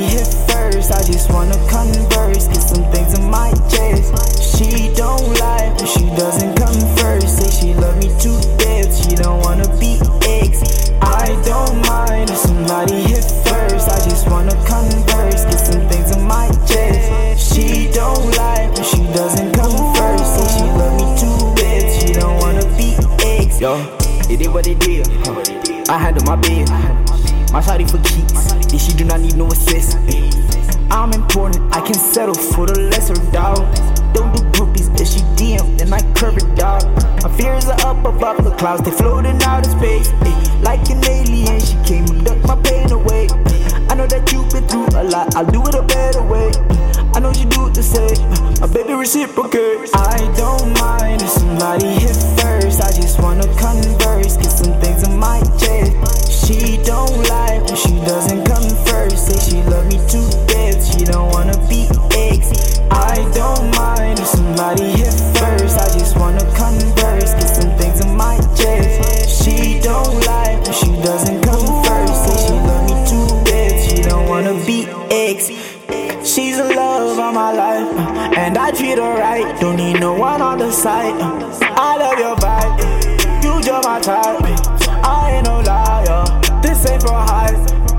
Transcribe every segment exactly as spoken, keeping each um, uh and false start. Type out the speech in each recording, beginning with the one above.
hit first. I just wanna converse, get some things in my chest. She don't lie when she doesn't come first. Say she love me to death, she don't wanna be ex. I don't mind if somebody hit first. I just wanna converse, get some things in my chest. She don't lie when she doesn't come first. Say she love me to death, she don't wanna be ex. Yo, it did what it did. I handle my bed. My shawty for keeps, and she do not need no assist. I'm important, I can settle for the lesser dog. Don't do groupies, if she D M, then I curve it, dog. My fears are up above the clouds, they floating out of space. Like an alien, she came and took my pain away. I know that you've been through a lot, I'll do it a better way. I know you do it the same, my baby reciprocate. I don't mind if somebody hit first. I just wanna converse, get some things in my chest. She don't lie when she doesn't come first. Say she love me to death, she don't wanna be ex. I don't mind if somebody hit first. I just wanna converse, get some things in my chest. She don't lie when she doesn't come first. Say she love me to death, she don't wanna be ex. She's the love of my life, uh, and I treat her right. Don't need no one on the side. uh, I love your vibe, you just my type. I ain't no liar, this ain't for hype.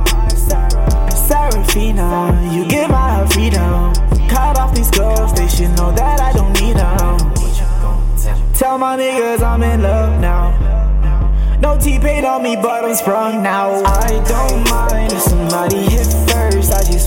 Serafina, you give my freedom. Cut off these girls, they should know that I don't need them. Tell my niggas I'm in love now. No T-Pain on me, but I'm sprung now. I don't mind if somebody hit first. I just